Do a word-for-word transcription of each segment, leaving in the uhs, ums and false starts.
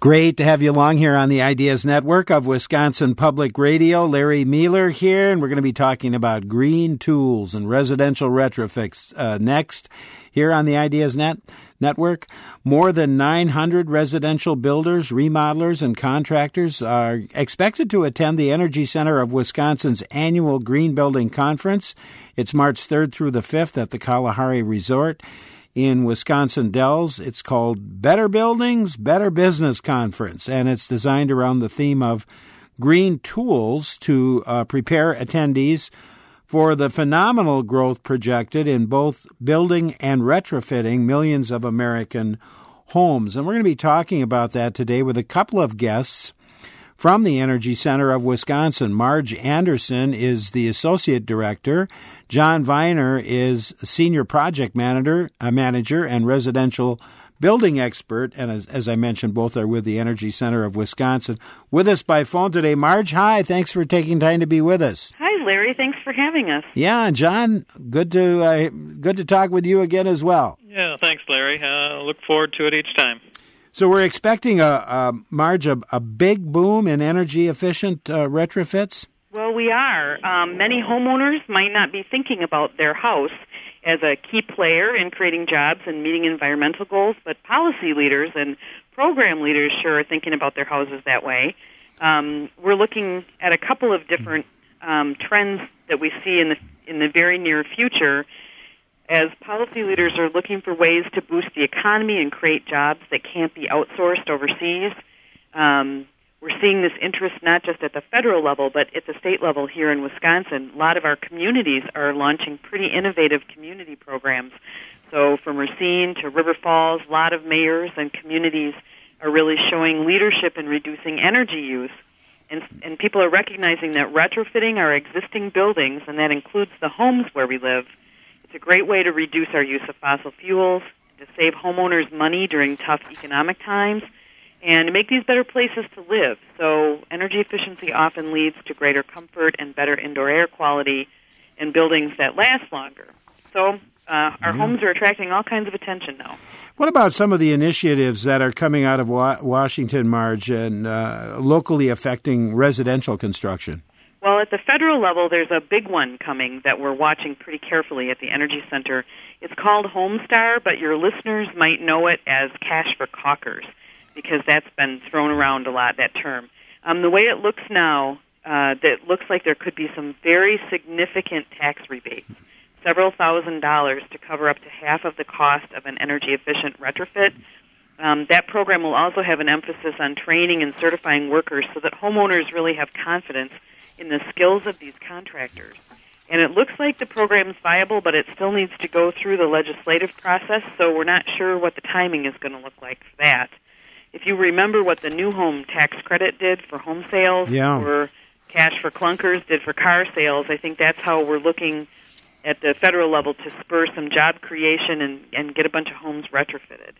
Great to have you along here on the Ideas Network of Wisconsin Public Radio. Larry Mueller here, and we're going to be talking about green tools and residential retrofits uh, next here on the Ideas Net Network. More than nine hundred residential builders, remodelers, and contractors are expected to attend the Energy Center of Wisconsin's annual Green Building Conference. It's March third through the fifth at the Kalahari Resort in Wisconsin Dells. It's called Better Buildings, Better Business Conference, and it's designed around the theme of green tools to uh, prepare attendees for the phenomenal growth projected in both building and retrofitting millions of American homes. And we're going to be talking about that today with a couple of guests from the Energy Center of Wisconsin. Marge Anderson is the Associate Director. John Viner is Senior Project Manager, uh, Manager and Residential Building Expert. And as, as I mentioned, both are with the Energy Center of Wisconsin. With us by phone today, Marge, hi. Thanks for taking time to be with us. Hi, Larry. Thanks for having us. Yeah, and John, good to uh, good to talk with you again as well. Yeah, thanks, Larry. I uh, look forward to it each time. So we're expecting, a, a Marge, a, a big boom in energy-efficient uh, retrofits? Well, we are. Um, many homeowners might not be thinking about their house as a key player in creating jobs and meeting environmental goals, but policy leaders and program leaders sure are thinking about their houses that way. Um, we're looking at a couple of different um, trends that we see in the in the very near future as policy leaders are looking for ways to boost the economy and create jobs that can't be outsourced overseas. Um, we're seeing this interest not just at the federal level, but at the state level here in Wisconsin. A lot of our communities are launching pretty innovative community programs. So from Racine to River Falls, a lot of mayors and communities are really showing leadership in reducing energy use. And, and people are recognizing that retrofitting our existing buildings, and that includes the homes where we live, it's a great way to reduce our use of fossil fuels, to save homeowners money during tough economic times, and to make these better places to live. So energy efficiency often leads to greater comfort and better indoor air quality and buildings that last longer. So uh, our mm-hmm. homes are attracting all kinds of attention now. What about some of the initiatives that are coming out of wa- Washington, Marge, and uh, locally affecting residential construction? Well, at the federal level, there's a big one coming that we're watching pretty carefully at the Energy Center. It's called Homestar, but your listeners might know it as Cash for Caulkers because that's been thrown around a lot, that term. Um, the way it looks now, uh, that looks like there could be some very significant tax rebates, several thousand dollars to cover up to half of the cost of an energy-efficient retrofit. Um, that program will also have an emphasis on training and certifying workers so that homeowners really have confidence in the skills of these contractors. And it looks like the program is viable, but it still needs to go through the legislative process, so we're not sure what the timing is going to look like for that. If you remember what the new home tax credit did for home sales, yeah. or Cash for Clunkers did for car sales, I think that's how we're looking at the federal level to spur some job creation and, and get a bunch of homes retrofitted.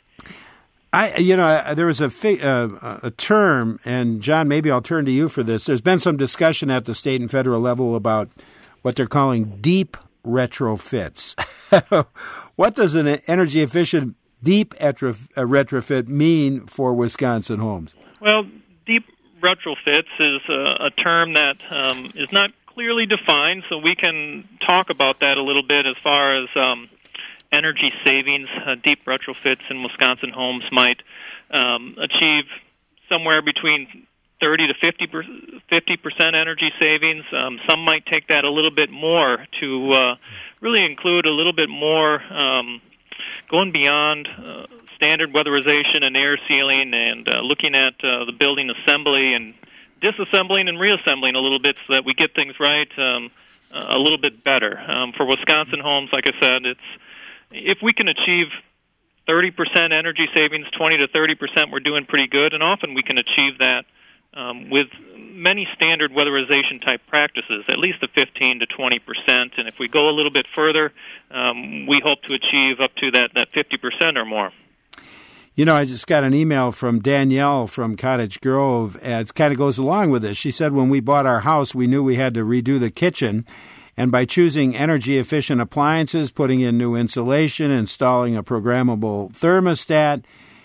I, you know, there was a uh, a term, and John, maybe I'll turn to you for this. There's been some discussion at the state and federal level about what they're calling deep retrofits. What does an energy-efficient deep retrofit mean for Wisconsin homes? Well, deep retrofits is a, a term that um, is not clearly defined, so we can talk about that a little bit as far as um, energy savings. Uh, deep retrofits in Wisconsin homes might um, achieve somewhere between thirty to fifty percent energy savings. Um, some might take that a little bit more to uh, really include a little bit more um, going beyond uh, standard weatherization and air sealing and uh, looking at uh, the building assembly and disassembling and reassembling a little bit so that we get things right um, a little bit better. Um, for Wisconsin homes, like I said, it's if we can achieve thirty percent energy savings, twenty to thirty percent, we're doing pretty good, and often we can achieve that um, with many standard weatherization type practices, at least a fifteen to twenty percent, and if we go a little bit further, um, we hope to achieve up to that, that fifty percent or more. You know, I just got an email from Danielle from Cottage Grove, and it kind of goes along with this. She said when we bought our house, we knew we had to redo the kitchen, and by choosing energy-efficient appliances, putting in new insulation, installing a programmable thermostat,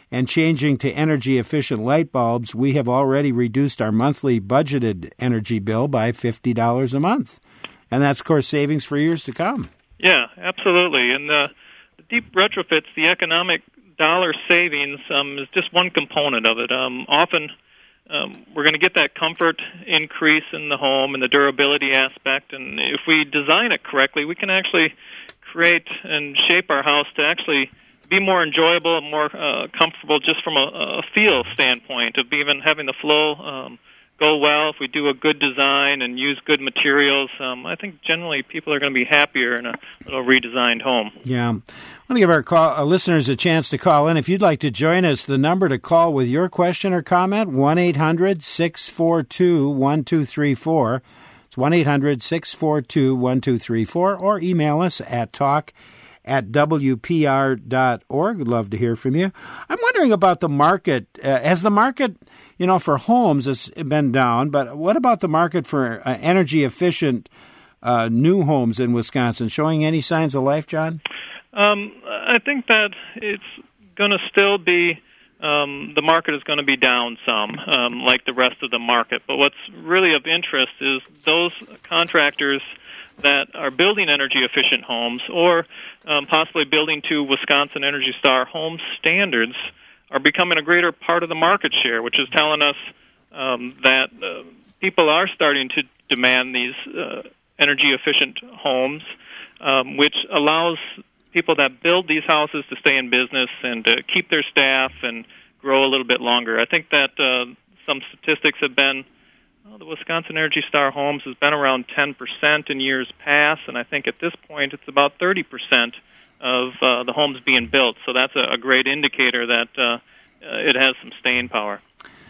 and changing to energy-efficient light bulbs, we have already reduced our monthly budgeted energy bill by fifty dollars a month. And that's, of course, savings for years to come. Yeah, absolutely. And uh, the deep retrofits, the economic dollar savings, um, is just one component of it. Um, often um, we're going to get that comfort increase in the home and the durability aspect. And if we design it correctly, we can actually create and shape our house to actually be more enjoyable and more uh, comfortable just from a, a feel standpoint of even having the flow um, go well. If we do a good design and use good materials, um, I think generally people are going to be happier in a little redesigned home. Yeah. I want to give our, call, our listeners a chance to call in. If you'd like to join us, the number to call with your question or comment, one eight hundred six four two one two three four. It's one eight hundred six four two one two three four, or email us at talk at w p r dot org. We'd love to hear from you. I'm wondering about the market. Uh, has the market, you know, for homes has been down, but what about the market for uh, energy-efficient uh, new homes in Wisconsin? Showing any signs of life, John? Um, I think that it's going to still be, um, the market is going to be down some, um, like the rest of the market. But what's really of interest is those contractors that are building energy-efficient homes or um, possibly building to Wisconsin Energy Star home standards are becoming a greater part of the market share, which is telling us um, that uh, people are starting to demand these uh, energy-efficient homes, um, which allows people that build these houses to stay in business and to keep their staff and grow a little bit longer. I think that uh, some statistics have been Well, the Wisconsin Energy Star homes has been around ten percent in years past, and I think at this point it's about thirty percent of uh, the homes being built. So that's a, a great indicator that uh, it has some staying power.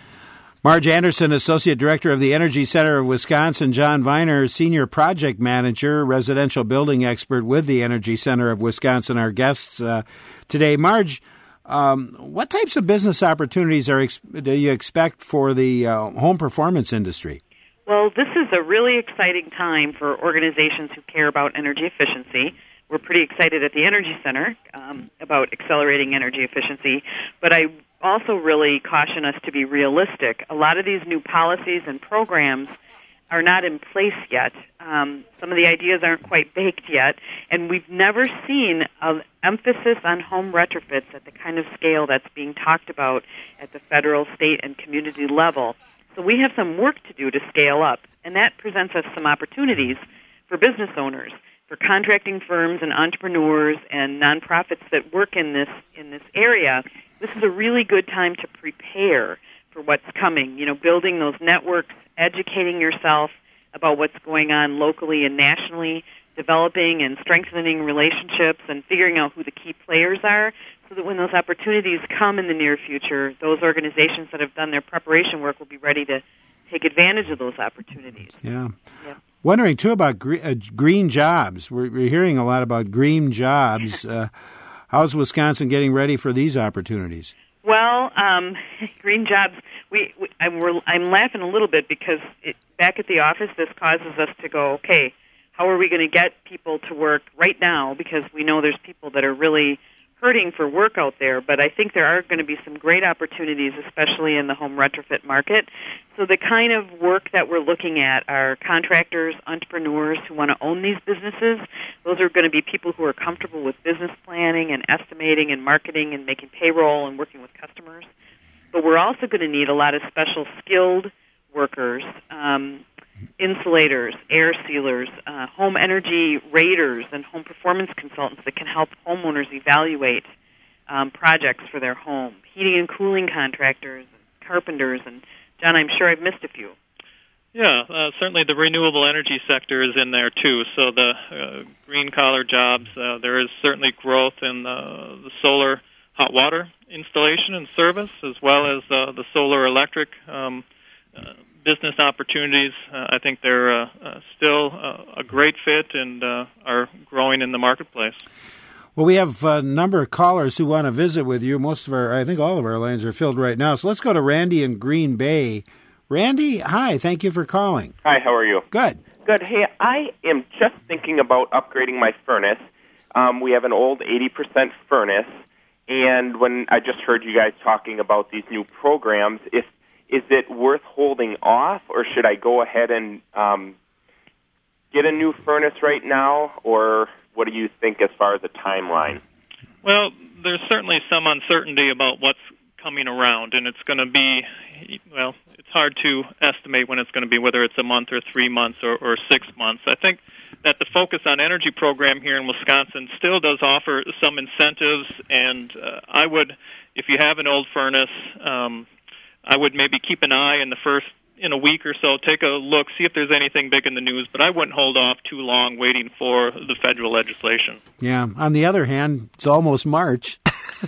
Marge Anderson, Associate Director of the Energy Center of Wisconsin. John Viner, Senior Project Manager, Residential Building Expert with the Energy Center of Wisconsin, our guests uh, today. Marge, Um, what types of business opportunities are do you expect for the uh, home performance industry? Well, this is a really exciting time for organizations who care about energy efficiency. We're pretty excited at the Energy Center um, about accelerating energy efficiency, but I also really caution us to be realistic. A lot of these new policies and programs are not in place yet. Um, some of the ideas aren't quite baked yet, and we've never seen an emphasis on home retrofits at the kind of scale that's being talked about at the federal, state, and community level. So we have some work to do to scale up, and that presents us some opportunities for business owners, for contracting firms and entrepreneurs and nonprofits that work in this in this area. This is a really good time to prepare for what's coming, you know, building those networks, educating yourself about what's going on locally and nationally, developing and strengthening relationships and figuring out who the key players are so that when those opportunities come in the near future, those organizations that have done their preparation work will be ready to take advantage of those opportunities. Yeah. yeah. Wondering, too, about gre- uh, green jobs. We're, we're hearing a lot about green jobs. Uh, how's Wisconsin getting ready for these opportunities? Well, um, green jobs, we, we I'm, we're, I'm laughing a little bit because it, back at the office, this causes us to go, okay, how are we going to get people to work right now? Because we know there's people that are really hurting for work out there, but I think there are going to be some great opportunities, especially in the home retrofit market. So the kind of work that we're looking at are contractors, entrepreneurs who want to own these businesses. Those are going to be people who are comfortable with business planning and estimating and marketing and making payroll and working with customers. But we're also going to need a lot of special skilled workers, um, insulators, air sealers, uh, home energy raters, and home performance consultants that can help homeowners evaluate um, projects for their home, heating and cooling contractors, carpenters, and, John, I'm sure I've missed a few. Yeah, uh, certainly the renewable energy sector is in there, too. So the uh, green-collar jobs, uh, there is certainly growth in uh, the solar hot water installation and service, as well as uh, the solar electric um, uh, business opportunities. Uh, I think they're uh, uh, still uh, a great fit and uh, are growing in the marketplace. Well, we have a number of callers who want to visit with you. Most of our, I think all of our lines are filled right now. So let's go to Randy in Green Bay. Randy, hi. Thank you for calling. Hi, how are you? Good. Good. Hey, I am just thinking about upgrading my furnace. Um, we have an old eighty percent furnace, and when I just heard you guys talking about these new programs, if is it worth holding off, or should I go ahead and um, get a new furnace right now, or what do you think as far as a timeline? Well, there's certainly some uncertainty about what's coming around, and it's going to be, well, it's hard to estimate when it's going to be, whether it's a month or three months or, or six months. I think that the Focus on Energy program here in Wisconsin still does offer some incentives, and uh, I would, if you have an old furnace, um, I would maybe keep an eye in the first, in a week or so, take a look, see if there's anything big in the news, but I wouldn't hold off too long waiting for the federal legislation. Yeah. On the other hand, it's almost March,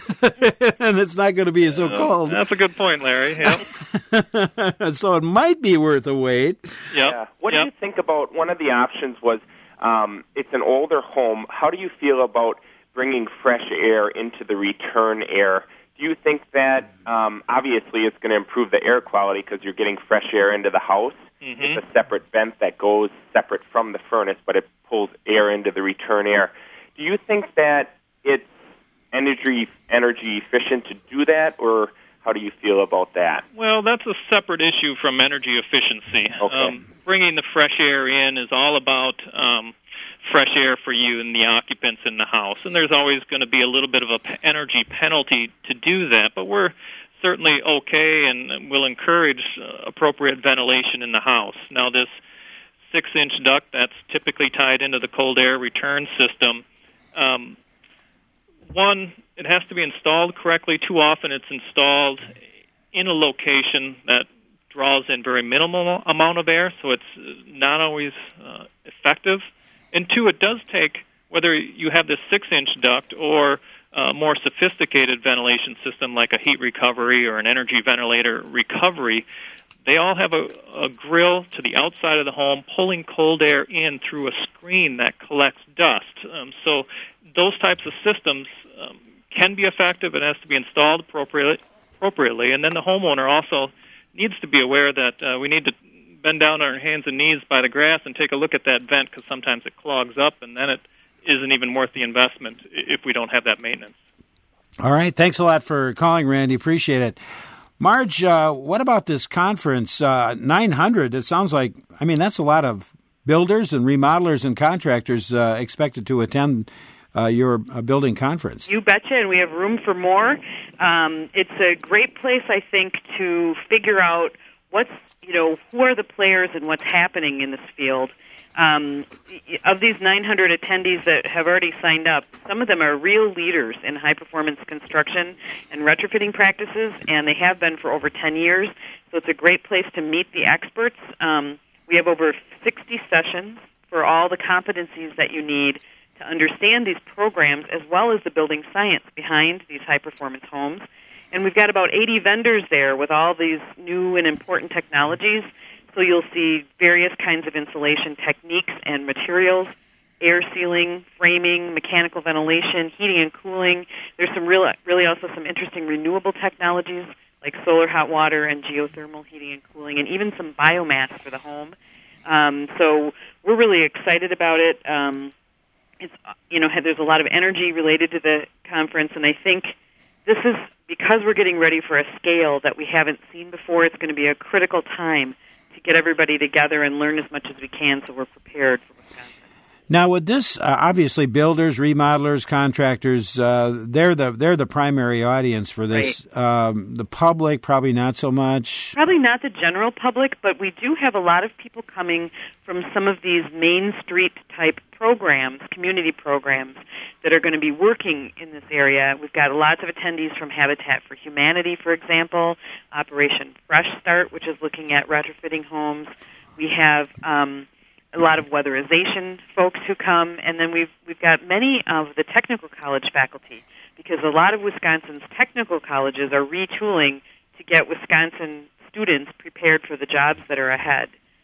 and it's not going to be so uh, cold. That's a good point, Larry. Yep. So it might be worth a wait. Yep. Yeah. What yep. do you think about, one of the options was, um, it's an older home. How do you feel about bringing fresh air into the return air? Do you think that, um, obviously, it's going to improve the air quality because you're getting fresh air into the house? Mm-hmm. It's a separate vent that goes separate from the furnace, but it pulls air into the return air. Do you think that it's energy energy efficient to do that, or how do you feel about that? Well, that's a separate issue from energy efficiency. Okay. Um, bringing the fresh air in is all about Um, fresh air for you and the occupants in the house. And there's always going to be a little bit of an p- energy penalty to do that, but we're certainly okay and will encourage uh, appropriate ventilation in the house. Now, this six-inch duct that's typically tied into the cold air return system, um, one, it has to be installed correctly. Too often it's installed in a location that draws in very minimal amount of air, so it's not always uh, effective. And two, it does take, whether you have this six-inch duct or a more sophisticated ventilation system like a heat recovery or an energy ventilator recovery, they all have a, a grill to the outside of the home pulling cold air in through a screen that collects dust. Um, so those types of systems um, can be effective. It has to be installed appropriately, appropriately. And then the homeowner also needs to be aware that uh, we need to bend down on our hands and knees by the grass and take a look at that vent, because sometimes it clogs up, and then it isn't even worth the investment if we don't have that maintenance. All right. Thanks a lot for calling, Randy. Appreciate it. Marge, uh, what about this conference? Uh, nine hundred, it sounds like, I mean, that's a lot of builders and remodelers and contractors uh, expected to attend uh, your uh, building conference. You betcha, and we have room for more. Um, it's a great place, I think, to figure out what's, you know, who are the players and what's happening in this field. Um, of these nine hundred attendees that have already signed up, some of them are real leaders in high-performance construction and retrofitting practices, and they have been for over ten years. So it's a great place to meet the experts. Um, we have over sixty sessions for all the competencies that you need to understand these programs, as well as the building science behind these high-performance homes. And we've got about eighty vendors there with all these new and important technologies. So you'll see various kinds of insulation techniques and materials, air sealing, framing, mechanical ventilation, heating and cooling. There's some real, really also some interesting renewable technologies like solar hot water and geothermal heating and cooling, and even some biomass for the home. Um, so we're really excited about it. Um, it's, you know, there's a lot of energy related to the conference, and I think this is, because we're getting ready for a scale that we haven't seen before, it's going to be a critical time to get everybody together and learn as much as we can so we're prepared for Wisconsin. Now, with this, uh, obviously, builders, remodelers, contractors, uh, they're the they're the primary audience for this. Right. Um, the public, probably not so much. Probably not the general public, but we do have a lot of people coming from some of these Main Street-type programs, community programs, that are going to be working in this area. We've got lots of attendees from Habitat for Humanity, for example, Operation Fresh Start, which is looking at retrofitting homes. We have Um, a lot of weatherization folks who come, and then we've we've got many of the technical college faculty, because a lot of Wisconsin's technical colleges are retooling to get Wisconsin students prepared for the jobs that are ahead.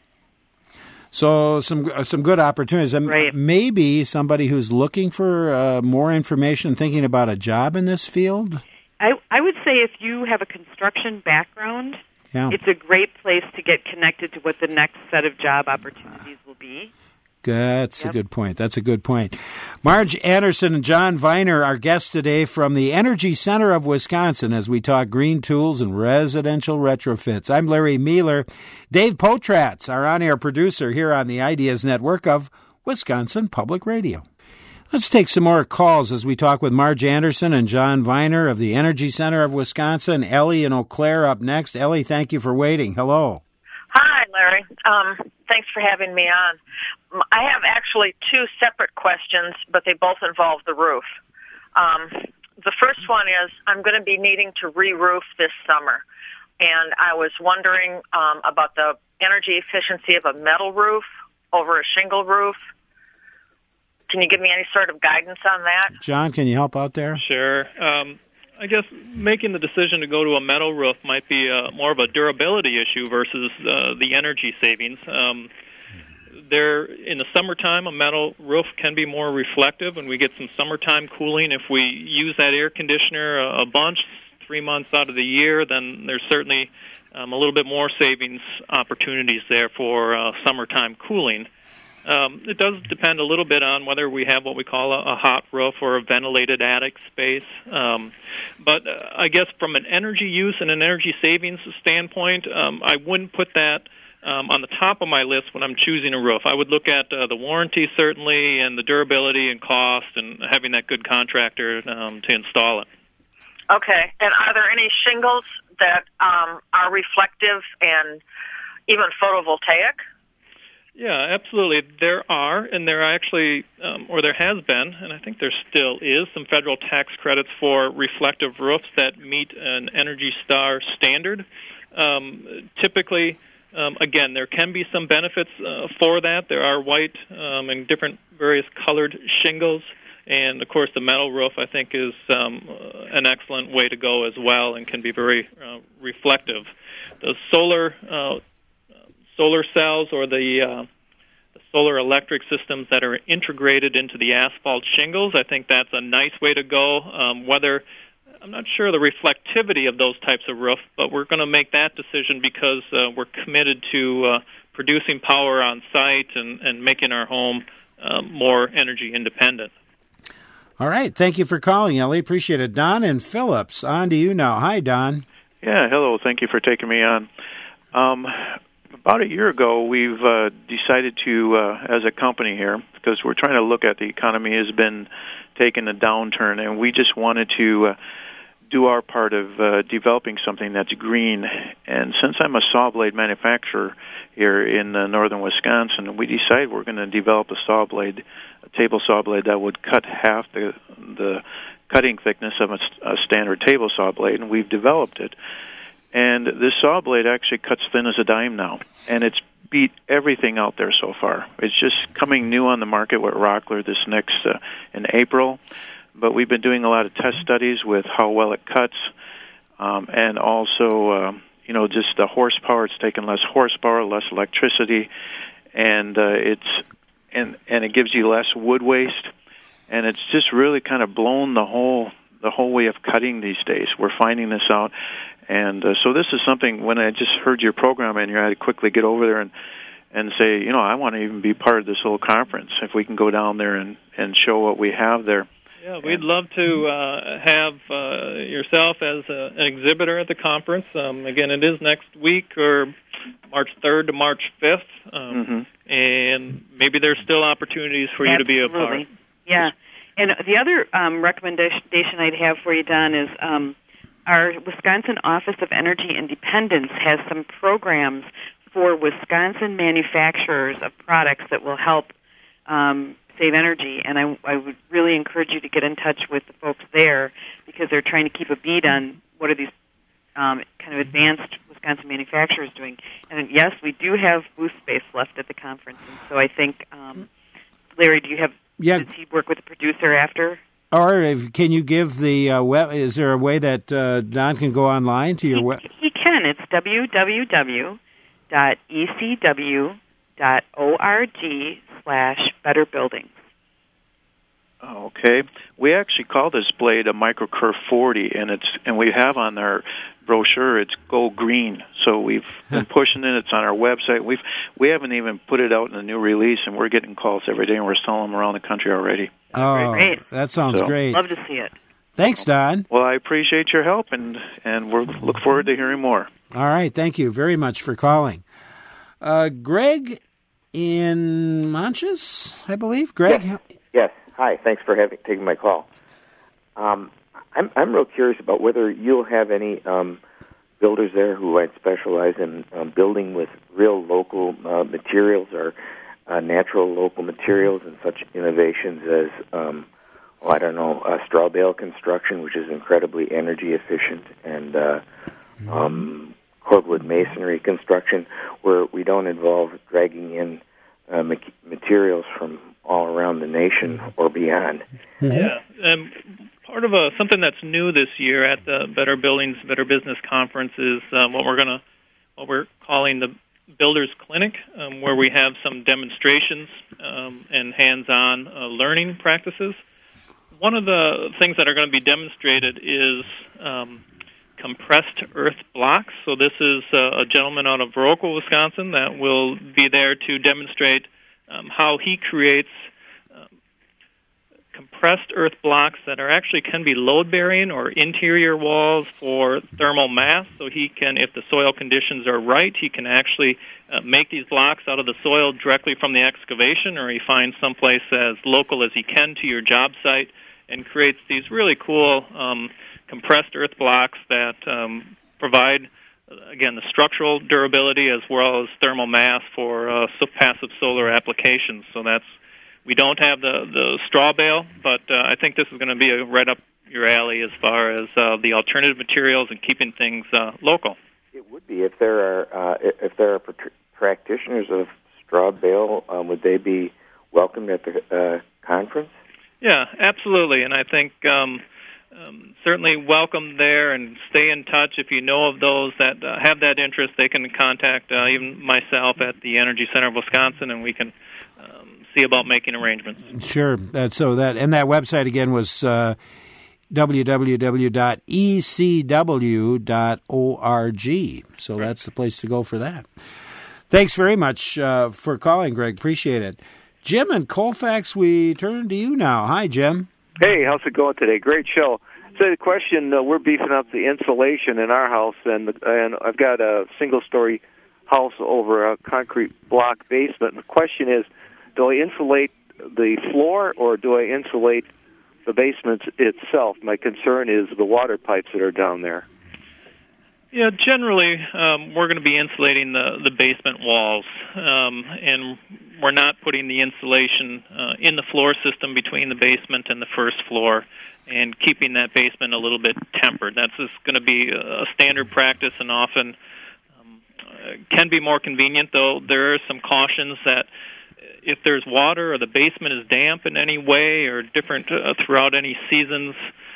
So some uh, some good opportunities. And right. Maybe somebody who's looking for uh, more information, thinking about a job in this field? I, I would say if you have a construction background, yeah. It's a great place to get connected to what the next set of job opportunities will be. That's Yep. a good point. That's a good point. Marge Anderson and John Viner, our guests today from the Energy Center of Wisconsin as we talk green tools and residential retrofits. I'm Larry Mueller. Dave Potratz, our on-air producer here on the Ideas Network of Wisconsin Public Radio. Let's take some more calls as we talk with Marge Anderson and John Viner of the Energy Center of Wisconsin. Ellie in Eau Claire up next. Ellie, thank you for waiting. Hello. Hi, Larry. Um, thanks for having me on. I have actually two separate questions, but they both involve the roof. Um, the first one is I'm going to be needing to re-roof this summer, and I was wondering um, about the energy efficiency of a metal roof over a shingle roof. Can you give me any sort of guidance on that? John, can you help out there? Sure. Um, I guess making the decision to go to a metal roof might be uh, more of a durability issue versus uh, the energy savings. Um, there, in the summertime, a metal roof can be more reflective, and we get some summertime cooling. If we use that air conditioner a, a bunch, three months out of the year, then there's certainly um, a little bit more savings opportunities there for uh, summertime cooling. Um, it does depend a little bit on whether we have what we call a, a hot roof or a ventilated attic space. Um, but uh, I guess from an energy use and an energy savings standpoint, um, I wouldn't put that um, on the top of my list when I'm choosing a roof. I would look at uh, the warranty, certainly, and the durability and cost, and having that good contractor um, to install it. Okay. And are there any shingles that um, are reflective and even photovoltaic? Yeah, absolutely. There are, and there are actually, um, or there has been, and I think there still is, some federal tax credits for reflective roofs that meet an Energy Star standard. Um, typically, um, again, there can be some benefits uh, for that. There are white um, and different various colored shingles, and of course the metal roof, I think, is um, an excellent way to go as well and can be very uh, reflective. The solar uh solar cells or the, uh, the solar electric systems that are integrated into the asphalt shingles, I think that's a nice way to go. Um, whether I'm not sure the reflectivity of those types of roof, but we're going to make that decision because uh, we're committed to uh, producing power on site and, and making our home uh, more energy independent. All right. Thank you for calling, Ellie. Appreciate it. Don and Phillips, on to you now. Hi, Don. Yeah, hello. Thank you for taking me on. Um, About a year ago, we've uh, decided to, uh, as a company here, because we're trying to look at the economy has been taking a downturn, and we just wanted to uh, do our part of uh, developing something that's green. And since I'm a saw blade manufacturer here in uh, northern Wisconsin, we decided we're going to develop a saw blade, a table saw blade that would cut half the the cutting thickness of a, a standard table saw blade, and we've developed it. And this saw blade actually cuts thin as a dime now, and it's beat everything out there so far. It's just coming new on the market with Rockler this next uh, in April, but we've been doing a lot of test studies with how well it cuts, um, and also, uh, you know, just the horsepower. It's taking less horsepower, less electricity, and uh, it's and and it gives you less wood waste, and it's just really kind of blown the whole the whole way of cutting these days. We're finding this out. And uh, so this is something, when I just heard your program in here, I had to quickly get over there and, and say, you know, I want to even be part of this whole conference, if we can go down there and, and show what we have there. Yeah, we'd love to uh, have uh, yourself as a, an exhibitor at the conference. Um, again, it is next week, or March third to March fifth, um, mm-hmm. and maybe there's still opportunities for Absolutely. you to be a part. Yeah, and the other um, recommendation I'd have for you, Don, is um, our Wisconsin Office of Energy Independence has some programs for Wisconsin manufacturers of products that will help um, save energy, and I, I would really encourage you to get in touch with the folks there because they're trying to keep a beat on what are these um, kind of advanced Wisconsin manufacturers doing. And yes, we do have booth space left at the conference, and so I think, um, Larry, do you have, yeah. does he work with the producer after? Or if, can you give the uh, web? Is there a way that uh, Don can go online to your he, web? He can. It's w w w dot e c w dot org slash better buildings. Okay, we actually call this blade a MicroCurve forty, and it's and we have on our brochure it's Go Green. So we've been pushing it. It's on our website. We've we haven't even put it out in a new release, and we're getting calls every day, and we're selling them around the country already. Oh, great. That sounds so, great. Love to see it. Thanks, Don. Well, I appreciate your help, and and we we'll look forward to hearing more. All right, thank you very much for calling. Uh, Greg in Monches, I believe. Greg? Yes. yes. Hi. Thanks for having taking my call. Um, I'm I'm real curious about whether you'll have any um, builders there who might specialize in um, building with real local uh, materials or uh, natural local materials and such innovations as, um, oh, I don't know, uh, straw bale construction, which is incredibly energy efficient, and uh, um, cordwood masonry construction, where we don't involve dragging in uh, ma- materials from all around the nation or beyond. Yeah, um, part of a, something that's new this year at the Better Buildings, Better Business Conference is um, what we're going to, what we're calling the Builders Clinic, um, where we have some demonstrations um, and hands-on uh, learning practices. One of the things that are going to be demonstrated is um, compressed earth blocks. So this is uh, a gentleman out of Viroqua, Wisconsin, that will be there to demonstrate um, how he creates um, compressed earth blocks that are actually can be load-bearing or interior walls for thermal mass. So he can, if the soil conditions are right, he can actually uh, make these blocks out of the soil directly from the excavation, or he finds someplace as local as he can to your job site and creates these really cool um, compressed earth blocks that um, provide, again, the structural durability as well as thermal mass for uh, so passive solar applications. So that's we don't have the, the straw bale, but uh, I think this is going to be a, right up your alley as far as uh, the alternative materials and keeping things uh, local. It would be if there are uh, if there are pr- practitioners of straw bale. Um, would they be welcomed at the uh, conference? Yeah, absolutely, and I think um, um, certainly welcome there, and stay in touch. If you know of those that uh, have that interest, they can contact uh, even myself at the Energy Center of Wisconsin, and we can um, see about making arrangements. Sure. Uh, so that and that website again was uh, w w w dot e c w dot org. So right. That's the place to go for that. Thanks very much uh, for calling, Greg. Appreciate it. Jim and Colfax, we turn to you now. Hi, Jim. Hey, how's it going today? Great show. So the question, uh, we're beefing up the insulation in our house, and and I've got a single-story house over a concrete block basement. The question is, do I insulate the floor or do I insulate the basement itself? My concern is the water pipes that are down there. Yeah, generally, um, we're going to be insulating the, the basement walls, um, and we're not putting the insulation uh, in the floor system between the basement and the first floor and keeping that basement a little bit tempered. That's just going to be a standard practice and often um, uh, can be more convenient, though there are some cautions that if there's water or the basement is damp in any way or different uh, throughout any seasons,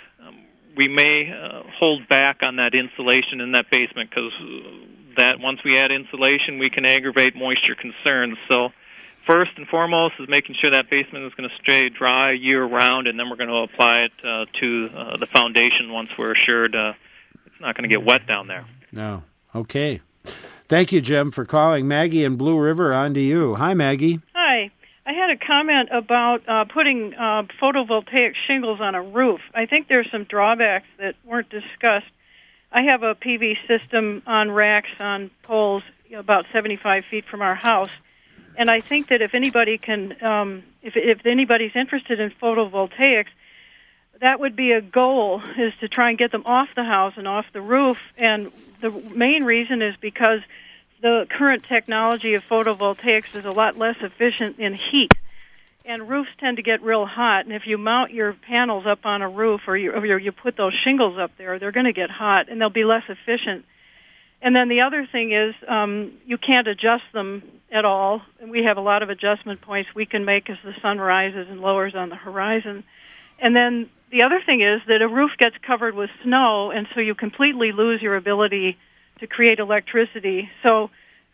we may uh, hold back on that insulation in that basement because that once we add insulation, we can aggravate moisture concerns. So first and foremost is making sure that basement is going to stay dry year-round, and then we're going to apply it uh, to uh, the foundation once we're assured uh, it's not going to get wet down there. No. Okay. Thank you, Jim, for calling. Maggie in Blue River, on to you. Hi, Maggie. Hi. I had a comment about uh, putting uh, photovoltaic shingles on a roof. I think there's some drawbacks that weren't discussed. I have a P V system on racks on poles about seventy-five feet from our house, and I think that if anybody can, um, if, if anybody's interested in photovoltaics, that would be a goal, is to try and get them off the house and off the roof. And the main reason is because the current technology of photovoltaics is a lot less efficient in heat, and roofs tend to get real hot. And if you mount your panels up on a roof or you, or you put those shingles up there, they're going to get hot, and they'll be less efficient. And then the other thing is um, you can't adjust them at all. We have a lot of adjustment points we can make as the sun rises and lowers on the horizon. And then the other thing is that a roof gets covered with snow, and so you completely lose your ability to create electricity. So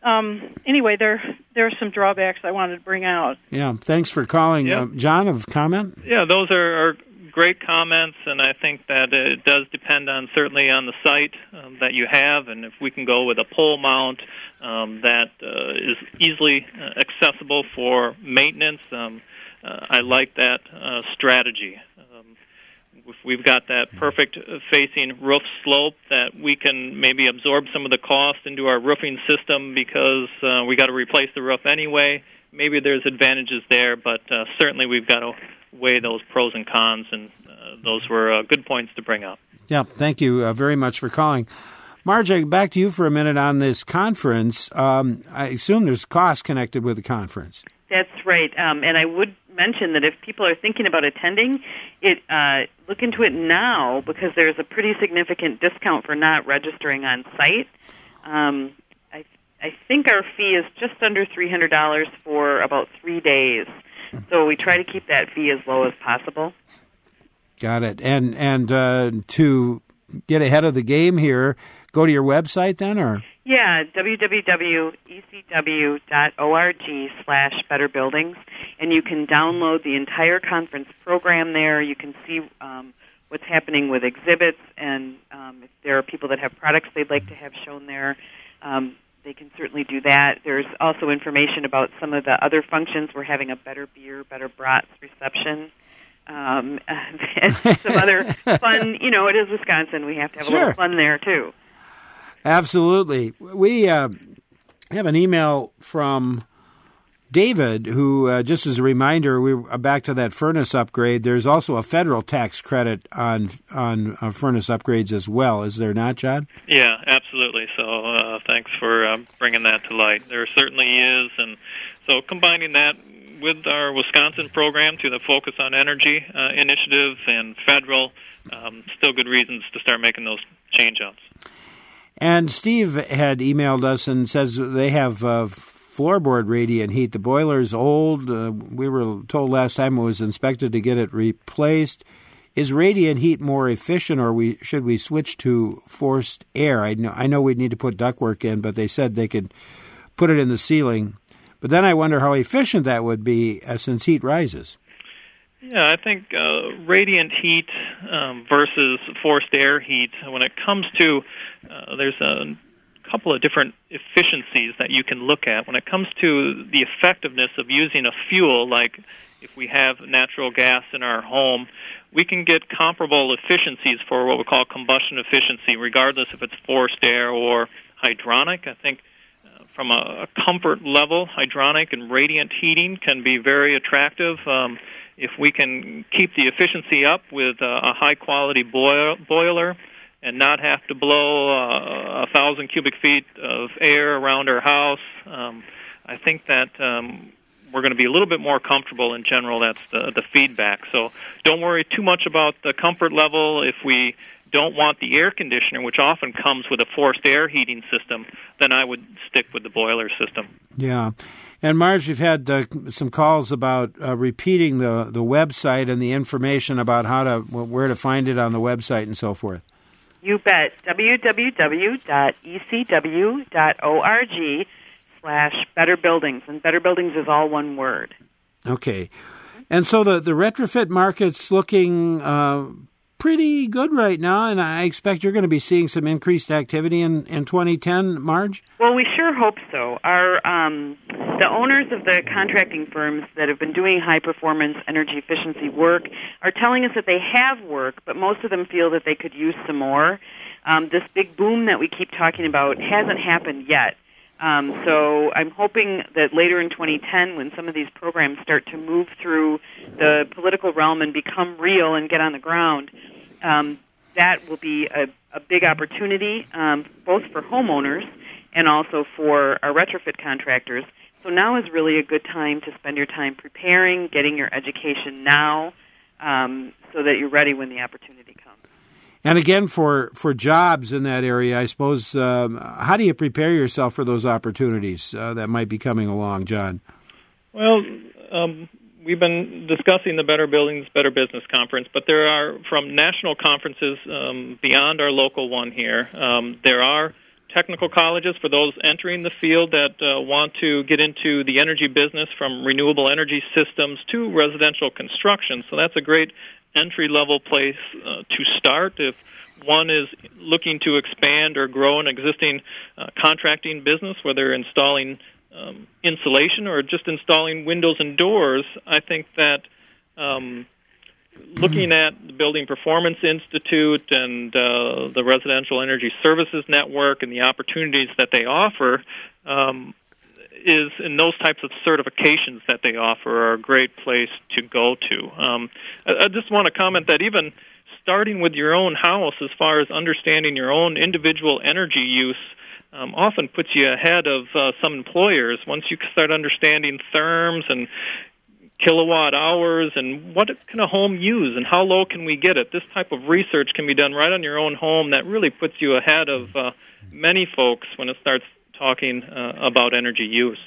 um, anyway, there there are some drawbacks I wanted to bring out. Yeah, thanks for calling. Yeah. Uh, John, a comment? Yeah, those are, are great comments, and I think that it does depend on certainly on the site um, that you have, and if we can go with a pole mount um, that uh, is easily uh, accessible for maintenance, um, uh, I like that uh, strategy. Um, if we've got that perfect facing roof slope that we can maybe absorb some of the cost into our roofing system because uh, we got to replace the roof anyway, maybe there's advantages there, but uh, certainly we've got to weigh those pros and cons, and uh, those were uh, good points to bring up. Yeah, thank you uh, very much for calling. Marge, back to you for a minute on this conference. Um, I assume there's cost connected with the conference. That's right, um, and I would mention that if people are thinking about attending, it uh, look into it now because there's a pretty significant discount for not registering on site. Um, I, I think our fee is just under three hundred dollars for about three days. So we try to keep that fee as low as possible. Got it. And and uh, to get ahead of the game here, go to your website then, or? Yeah, w w w dot e c w dot org slash better buildings, and you can download the entire conference program there. You can see um, what's happening with exhibits, and um, if there are people that have products they'd like to have shown there, um, they can certainly do that. There's also information about some of the other functions. We're having a Better Beer, Better Brats reception. Um, and some other fun, you know, it is Wisconsin. We have to have Sure. a little fun there, too. Absolutely. We uh, have an email from David, who, uh, just as a reminder, we're back to that furnace upgrade. There's also a federal tax credit on on uh, furnace upgrades as well, is there not, John? Yeah, absolutely. So uh, thanks for uh, bringing that to light. There certainly is, and so combining that with our Wisconsin program to the Focus on Energy uh, initiative and federal, um, still good reasons to start making those change-ups. And Steve had emailed us and says they have uh, floorboard radiant heat. The boiler's old. Uh, we were told last time it was inspected to get it replaced. Is radiant heat more efficient, or we should we switch to forced air? I know I know we'd need to put ductwork in, but they said they could put it in the ceiling. But then I wonder how efficient that would be uh, since heat rises. Yeah, I think uh, radiant heat um, versus forced air heat, when it comes to, uh, there's a couple of different efficiencies that you can look at. When it comes to the effectiveness of using a fuel, like if we have natural gas in our home, we can get comparable efficiencies for what we call combustion efficiency, regardless if it's forced air or hydronic. I think uh, from a, a comfort level, hydronic and radiant heating can be very attractive. Um, if we can keep the efficiency up with uh, a high-quality boil- boiler and not have to blow uh, a thousand cubic feet of air around our house, um, I think that um, we're going to be a little bit more comfortable in general. That's the, the feedback. So don't worry too much about the comfort level. If we don't want the air conditioner, which often comes with a forced air heating system, then I would stick with the boiler system. Yeah. And Marge, you've had uh, some calls about uh, repeating the, the website and the information about how to where to find it on the website and so forth. You bet. w w w dot e c w dot org slash better buildings. And better buildings is all one word. Okay. And so the, the retrofit market's looking uh, pretty good right now, and I expect you're going to be seeing some increased activity in, in twenty ten, Marge? Well, we sure hope so. Our um, the owners of the contracting firms that have been doing high-performance energy efficiency work are telling us that they have work, but most of them feel that they could use some more. Um, this big boom that we keep talking about hasn't happened yet. Um, so I'm hoping that later in twenty ten, when some of these programs start to move through the political realm and become real and get on the ground, um, that will be a, a big opportunity, um, both for homeowners and also for our retrofit contractors. So now is really a good time to spend your time preparing, getting your education now, um, so that you're ready when the opportunity comes. And again, for, for jobs in that area, I suppose, um, how do you prepare yourself for those opportunities uh, that might be coming along, John? Well, um, we've been discussing the Better Buildings, Better Business Conference, but there are, from national conferences um, beyond our local one here, um, there are technical colleges for those entering the field that uh, want to get into the energy business, from renewable energy systems to residential construction. So that's a great entry-level place uh, to start if one is looking to expand or grow an existing uh, contracting business, whether installing um, insulation or just installing windows and doors. I think that um, looking at the Building Performance Institute and uh, the Residential Energy Services Network and the opportunities that they offer um, is, in those types of certifications that they offer, are a great place to go to. Um, I, I just want to comment that even starting with your own house, as far as understanding your own individual energy use, um, often puts you ahead of uh, some employers. Once you start understanding therms and kilowatt hours and what can a home use and how low can we get it, this type of research can be done right on your own home. That really puts you ahead of uh, many folks when it starts talking uh, about energy use.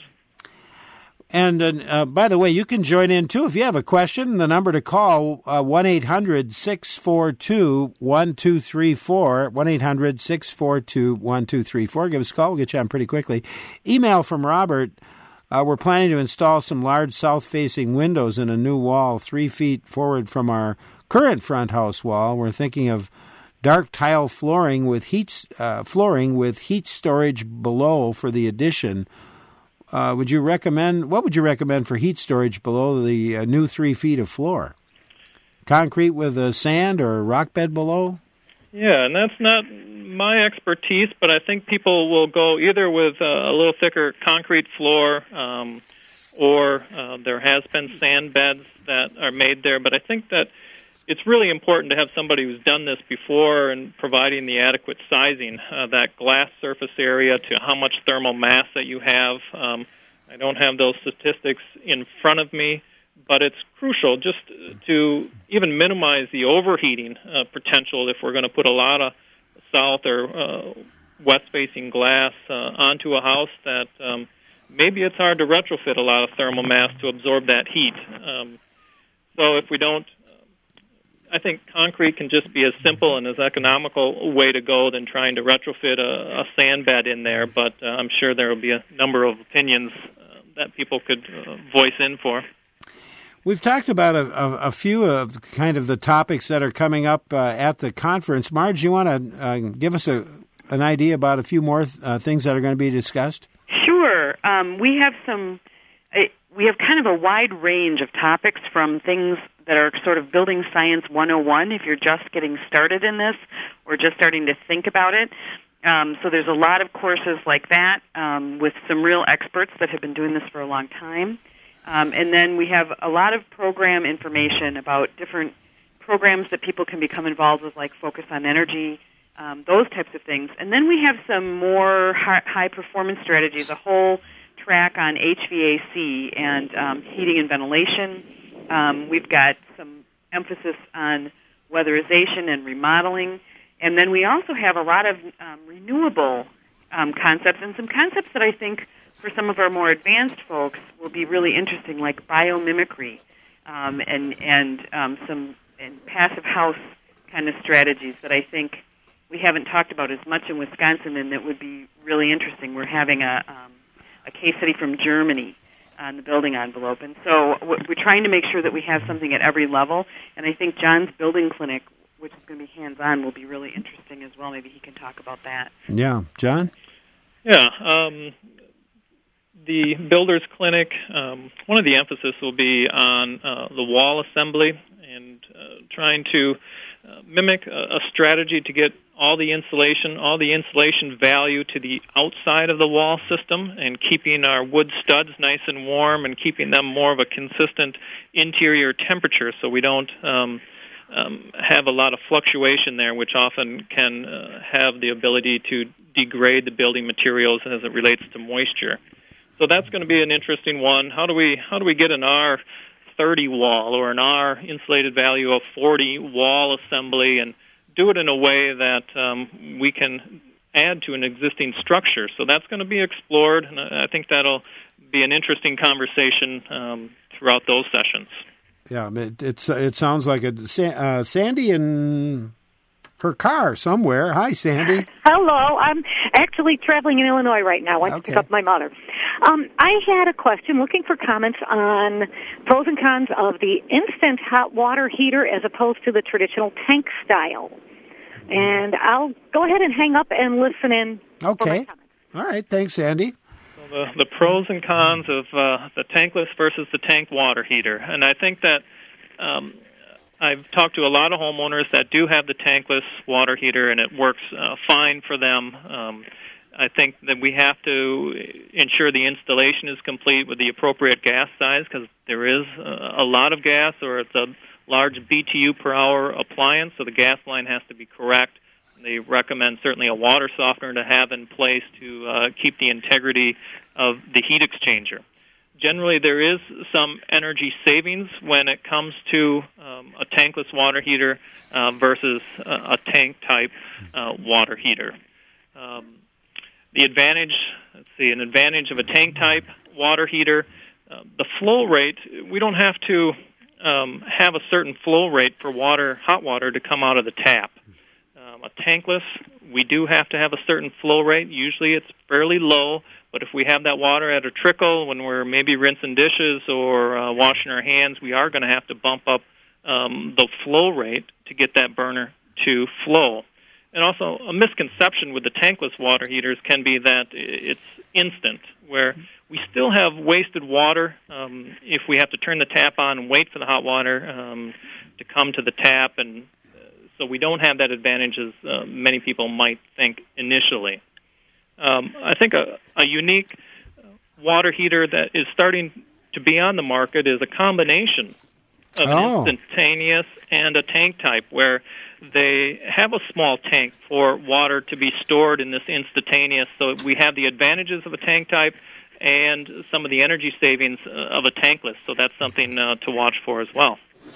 And uh, uh, by the way, you can join in, too, if you have a question. The number to call, uh, one eight hundred six four two one two three four, one eight hundred six four two one two three four. Give us a call. We'll get you on pretty quickly. Email from Robert. Uh, we're planning to install some large south-facing windows in a new wall three feet forward from our current front house wall. We're thinking of dark tile flooring with heat uh, flooring with heat storage below for the addition. Uh, would you recommend? What would you recommend for heat storage below the uh, new three feet of floor? Concrete with a sand or rock bed below? Yeah, and that's not my expertise, but I think people will go either with uh, a little thicker concrete floor, um, or uh, there has been sand beds that are made there. But I think that it's really important to have somebody who's done this before and providing the adequate sizing, uh, that glass surface area to how much thermal mass that you have. Um, I don't have those statistics in front of me, but it's crucial just to even minimize the overheating uh, potential if we're going to put a lot of south or uh, west-facing glass uh, onto a house that um, maybe it's hard to retrofit a lot of thermal mass to absorb that heat. Um, so if we don't, I think concrete can just be as simple and as economical a way to go than trying to retrofit a, a sand bed in there, but uh, I'm sure there will be a number of opinions uh, that people could uh, voice in for. We've talked about a, a, a few of kind of the topics that are coming up uh, at the conference. Marge, you want to uh, give us a, an idea about a few more uh, things that are going to be discussed? Sure. Um, we have some. Uh, we have kind of a wide range of topics, from things that are sort of building science one oh one if you're just getting started in this or just starting to think about it. Um, so there's a lot of courses like that um, with some real experts that have been doing this for a long time. Um, and then we have a lot of program information about different programs that people can become involved with, like Focus on Energy, um, those types of things. And then we have some more high, high-performance strategies, a whole track on H V A C and um, heating and ventilation. Um, we've got some emphasis on weatherization and remodeling. And then we also have a lot of um, renewable um, concepts, and some concepts that I think for some of our more advanced folks will be really interesting, like biomimicry um, and, and um, some and passive house kind of strategies that I think we haven't talked about as much in Wisconsin, and that would be really interesting. We're having a, um, a case study from Germany on the building envelope. And so we're trying to make sure that we have something at every level. And I think John's building clinic, which is going to be hands-on, will be really interesting as well. Maybe he can talk about that. Yeah. John? Yeah. Um, the Builders Clinic, um, one of the emphasis will be on uh, the wall assembly and uh, trying to uh, mimic a, a strategy to get all the insulation, all the insulation value to the outside of the wall system, and keeping our wood studs nice and warm and keeping them more of a consistent interior temperature so we don't um, um, have a lot of fluctuation there, which often can uh, have the ability to degrade the building materials as it relates to moisture. So that's going to be an interesting one. How do we how do we get an R thirty wall or an R insulated value of forty wall assembly and do it in a way that um, we can add to an existing structure? So that's going to be explored, and I think that'll be an interesting conversation um, throughout those sessions. Yeah, it, it's it sounds like a uh, Sandy and her car somewhere. Hi, Sandy. Hello. I'm actually traveling in Illinois right now. I went Okay. to pick up my mother. Um, I had a question looking for comments on pros and cons of the instant hot water heater as opposed to the traditional tank style. And I'll go ahead and hang up and listen in. Okay. All right. Thanks, Sandy. The, the pros and cons of uh, the tankless versus the tank water heater. And I think that um, I've talked to a lot of homeowners that do have the tankless water heater, and it works uh, fine for them. Um, I think that we have to ensure the installation is complete with the appropriate gas size, because there is a lot of gas, or it's a large B T U per hour appliance, so the gas line has to be correct. They recommend certainly a water softener to have in place to uh, keep the integrity of the heat exchanger. Generally, there is some energy savings when it comes to um, a tankless water heater uh, versus uh, a tank-type uh, water heater. Um, the advantage, let's see, an advantage of a tank-type water heater, uh, the flow rate, we don't have to um, have a certain flow rate for water, hot water, to come out of the tap. Um, a tankless, we do have to have a certain flow rate. Usually it's fairly low, but if we have that water at a trickle when we're maybe rinsing dishes or uh, washing our hands, we are going to have to bump up um, the flow rate to get that burner to flow. And also, a misconception with the tankless water heaters can be that it's instant, where we still have wasted water um, if we have to turn the tap on and wait for the hot water um, to come to the tap, and so we don't have that advantage as uh, many people might think initially. Um, I think a, a unique water heater that is starting to be on the market is a combination of Oh. an instantaneous and a tank type, where they have a small tank for water to be stored in this instantaneous, so we have the advantages of a tank type and some of the energy savings uh, of a tankless, so that's something uh, to watch for as well.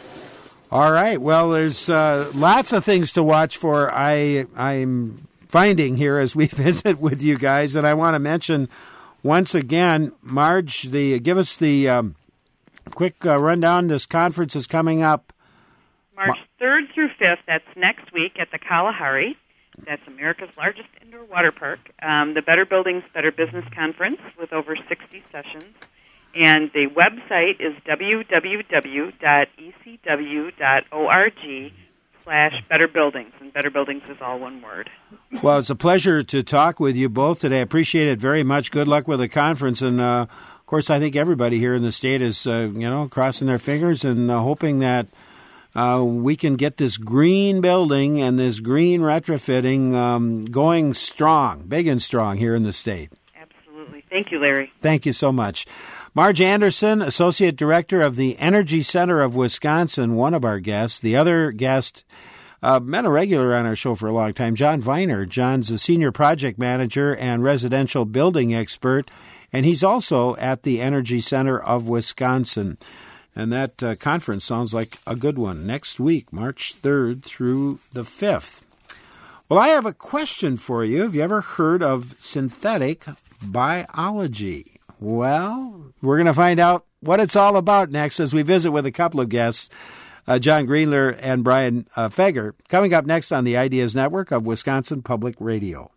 All right. Well, there's uh, lots of things to watch for. I I'm finding here as we visit with you guys, and I want to mention once again, Marge, the give us the um, quick uh, rundown. This conference is coming up March third through fifth. That's next week at the Kalahari. That's America's largest indoor water park. Um, the Better Buildings, Better Business Conference with over sixty sessions. And the website is w w w dot e c w dot org slash Better Buildings. And Better Buildings is all one word. Well, it's a pleasure to talk with you both today. I appreciate it very much. Good luck with the conference. And, uh, of course, I think everybody here in the state is, uh, you know, crossing their fingers and uh, hoping that uh, we can get this green building and this green retrofitting um, going strong, big and strong here in the state. Absolutely. Thank you, Larry. Thank you so much. Marge Anderson, Associate Director of the Energy Center of Wisconsin, one of our guests. The other guest, uh, been a regular on our show for a long time, John Viner. John's a Senior Project Manager and Residential Building Expert, and he's also at the Energy Center of Wisconsin. And that uh, conference sounds like a good one. Next week, March third through the fifth. Well, I have a question for you. Have you ever heard of synthetic biology? Well, we're going to find out what it's all about next as we visit with a couple of guests, uh, John Greenler and Brian uh, Feger, coming up next on the Ideas Network of Wisconsin Public Radio.